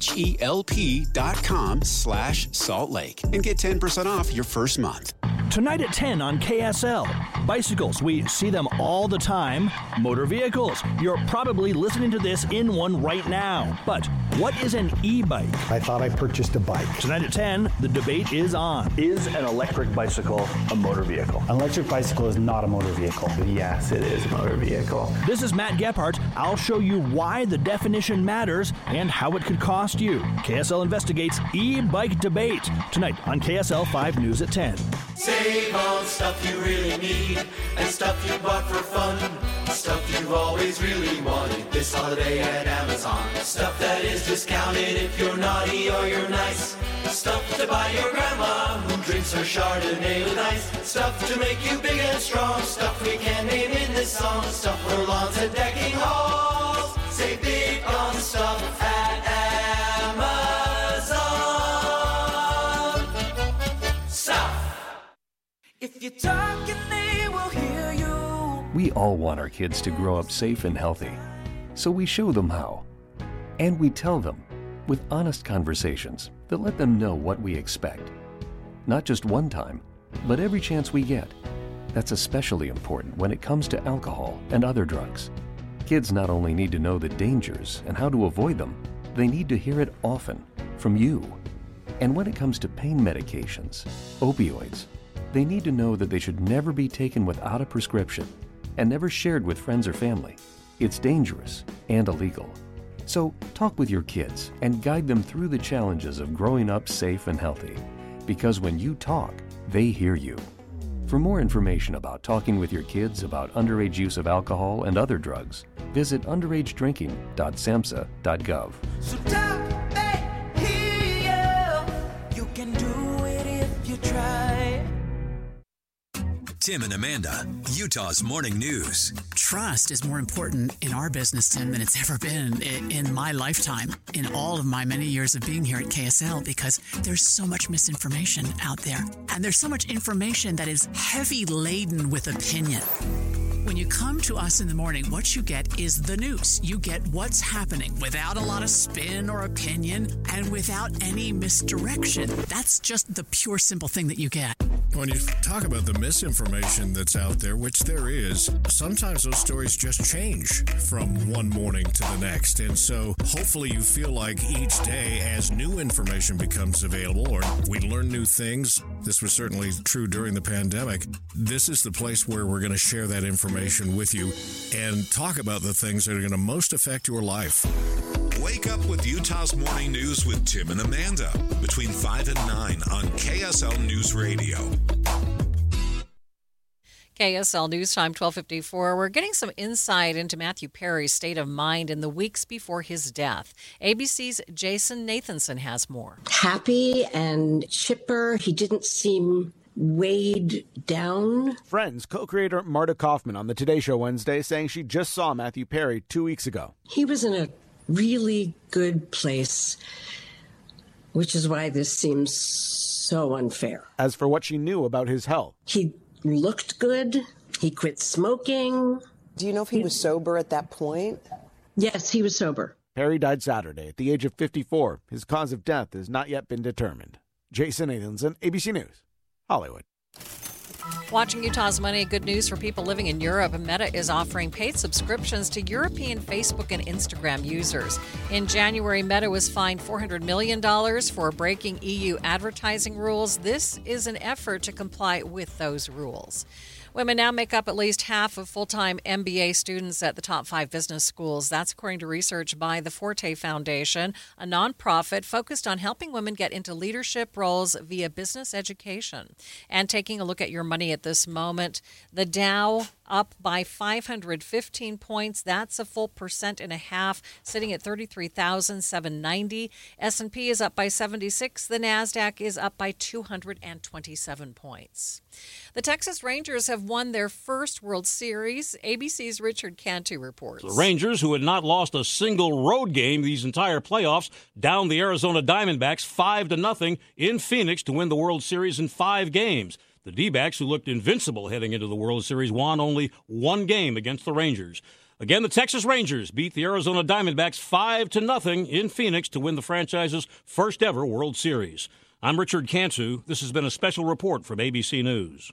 HELP.com/Salt Lake, and get 10% off your first month. Tonight at 10 on KSL. Bicycles, we see them all the time. Motor vehicles, you're probably listening to this in one right now. But what is an e-bike? I thought I purchased a bike. Tonight at 10, the debate is on. Is an electric bicycle a motor vehicle? An electric bicycle is not a motor vehicle. Yes, it is a motor vehicle. This is Matt Gephardt. I'll show you why the definition matters and how it could cost you. KSL investigates e-bike debate. Tonight on KSL 5 News at 10. Save on stuff you really need and stuff you bought for fun. Stuff you've always really wanted this holiday at Amazon. Stuff that is discounted if you're naughty or you're nice. Stuff to buy your grandma who drinks her Chardonnay with ice. Stuff to make you big and strong. Stuff we can't name in this song. Stuff for lawns and decking halls. Save big on stuff at Amazon. Stuff. If you talk and they will hear you. We all want our kids to grow up safe and healthy, so we show them how. And we tell them with honest conversations that let them know what we expect. Not just one time, but every chance we get. That's especially important when it comes to alcohol and other drugs. Kids not only need to know the dangers and how to avoid them, they need to hear it often from you. And when it comes to pain medications, opioids, they need to know that they should never be taken without a prescription and never shared with friends or family. It's dangerous and illegal. So talk with your kids and guide them through the challenges of growing up safe and healthy. Because when you talk, they hear you. For more information about talking with your kids about underage use of alcohol and other drugs, visit underagedrinking.samhsa.gov. So talk, they hear you. You can do it if you try. Tim and Amanda, Utah's Morning News. Trust is more important in our business, Tim, than it's ever been in my lifetime, in all of my many years of being here at KSL, because there's so much misinformation out there. And there's so much information that is heavy laden with opinion. When you come to us in the morning, what you get is the news. You get what's happening without a lot of spin or opinion and without any misdirection. That's just the pure, simple thing that you get. When you talk about the misinformation that's out there, which there is, sometimes those stories just change from one morning to the next. And so hopefully you feel like each day as new information becomes available or we learn new things, this was certainly true during the pandemic, this is the place where we're going to share that information with you and talk about the things that are going to most affect your life. Wake up with Utah's Morning News with Tim and Amanda between 5 and 9 on KSL News Radio. KSL News Time, 12:54. We're getting some insight into Matthew Perry's state of mind in the weeks before his death. ABC's Jason Nathanson has more. Happy and chipper. He didn't seem weighed down. Friends co-creator Marta Kaufman on the Today Show Wednesday saying she just saw Matthew Perry 2 weeks ago. He was in a really good place, which is why this seems so unfair. As for what she knew about his health, he looked good. He quit smoking. Do you know if he was sober at that point? Yes, he was sober. Perry died Saturday at the age of 54. His cause of death has not yet been determined. Jason Nathanson, ABC News, Hollywood. Watching Utah's Money, good news for people living in Europe. Meta is offering paid subscriptions to European Facebook and Instagram users. In January, Meta was fined $400 million for breaking EU advertising rules. This is an effort to comply with those rules. Women now make up at least half of full-time MBA students at the top 5 business schools. That's according to research by the Forte Foundation, a nonprofit focused on helping women get into leadership roles via business education. And taking a look at your money at this moment, the Dow up by 515 points. That's a full 1.5%, sitting at 33,790. S&P is up by 76. The NASDAQ is up by 227 points. The Texas Rangers have won their first World Series. ABC's Richard Cantu reports. The Rangers, who had not lost a single road game these entire playoffs, downed the Arizona Diamondbacks 5-0 in Phoenix to win the World Series in 5 games. The D-backs, who looked invincible heading into the World Series, won only 1 game against the Rangers. Again, the Texas Rangers beat the Arizona Diamondbacks 5-0 in Phoenix to win the franchise's first ever World Series. I'm Richard Cantu. This has been a special report from ABC News.